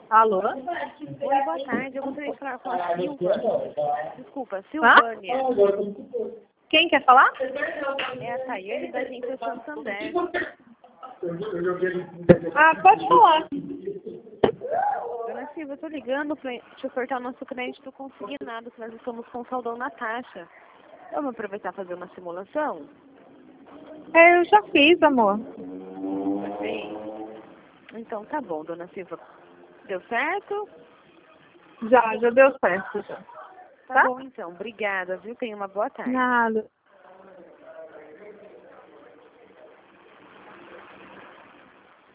Alô? Oi, boa tarde. Eu gostaria de falar com a Silva. Desculpa, Silvânia. Quem quer falar? É a Tayane da agência Santander. Pode falar. Dona Silva, eu tô ligando para te ofertar o nosso crédito consignado, que nós estamos com saldão na taxa. Vamos aproveitar e fazer uma simulação? Eu já fiz, amor. Sim. Então tá bom, Dona Silva. Deu certo? Já deu certo. Já. Tá bom então. Obrigada, viu? Tenha uma boa tarde. Nada.